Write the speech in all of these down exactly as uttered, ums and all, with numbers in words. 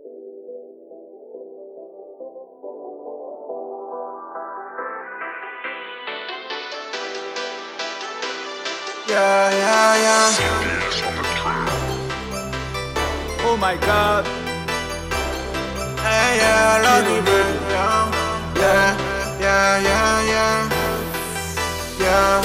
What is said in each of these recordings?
Yeah, yeah, yeah. Oh my God. Hey, yeah, love you, baby. Yeah, yeah, yeah, yeah. Yeah.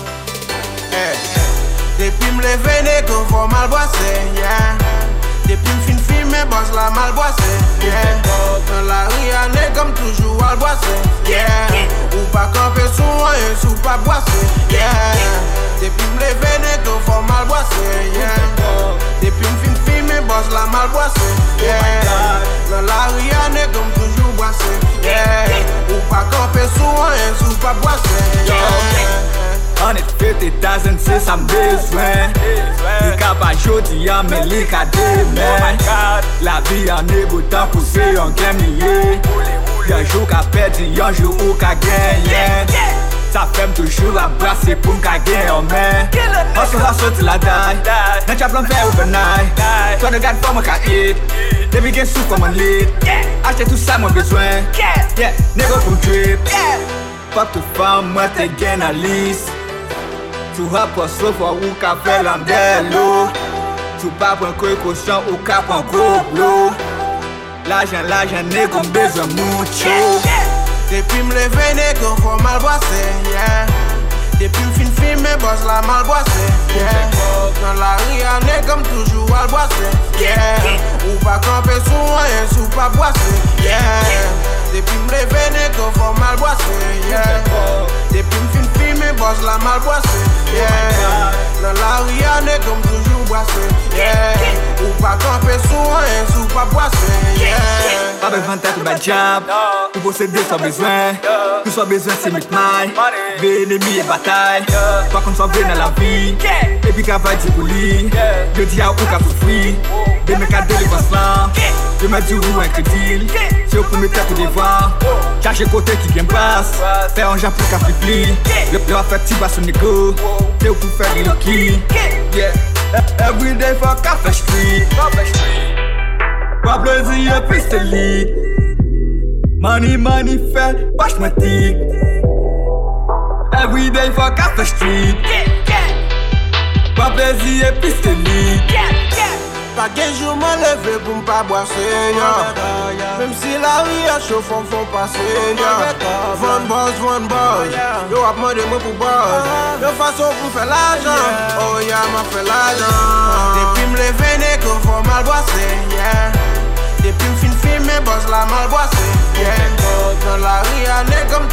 Hey. Depuis m'lever, nègre, faut mal boisser, yeah. Depuis m'fin filmer, boss la mal boisser, yeah. Dans la rue, y'a nègre comme toujours al boisser, yeah. Ou pas camper sous rien, sous pas boisser, yeah. Depuis m'lever, nègre, faut mal boisser, yeah. Depuis m'fin filmer, boss la mal boisser, yeah. Dans la rue, y'a nègre comme toujours boisser, yeah. Ou pas camper sous rien, sous pas boisser, yeah. En effet, t'as un c'est ça besoin. Les capables jodi à mes les demain. La vie en égotant pousser en gagner. Y'a jour qu'a perdu, y'a jour où qu'a gagné. Ça fait toujours embrasser pour qu'a gagner en main. Hustle, hustle till I die. N'a pas plan faire overnight. Toi de garde pour moi qu'a hit. Baby get sous comme un lead. Acheter tout ça mon besoin. Yeah, négro pour trip. Pas de femme, moi t'es gain à liste. Tu vas pas sauver ou qu'a fait l'ambello. Tu pas prendre précaution ou qu'a prendre gros blow. L'argent, l'argent n'est comme besoin mucho. Depuis m'lever, nègre, faut mal boisser, yeah. Depuis m'fin filmer, boss la mal boisser, yeah. Dans la rue, y'a nègre comme toujours al boisser, yeah. Ou pas camper sous rien, sous pas boisser, yeah. Depuis m'lever, nègre, faut mal boisser, yeah. Depuis m'fin filmer, boss la mal boisser, yeah. Dans la rue, y'a nègre comme toujours boisser, yeah. Ou pas camper sous rien, sous pas boisser, yeah. Pas besoin d'être ma job. Pour posséder sans besoin. Tout soit besoin c'est make my. L'ennemi et bataille. Pas qu'on soit bien dans la vie. Et puis qu'à va dire pour lui. Je dis à où qu'à souffrir. Des mecs à délivrance là. Je mets du roux un crédit. C'est au premier tête pour devoir. Chercher côté qui vient passe. Faire un pour qu'à pli. Le plus affectif à son égo. C'est au pour faire le qui. Yeah. Every day for Café Street. Pas plaisir et puis c'est lit. Money, money fait, wash my teeth. Every day for Café Street. Pas plaisir et puis c'est lit. Pas qu'un jour m'en lever pour m'pas boisser, yeah. Même si la vie a chaud, faut faut passer, yeah. Von boss, von boss. Yo a demandé moi pour boss. De façon pour faire l'argent. Oh yeah, m'a fait l'argent. Depuis m'lever, nègre, faut mal boisser, yeah. Depuis m'fin filmer, boss la mal boisser, yeah. Dans la rue, y'a nègre comme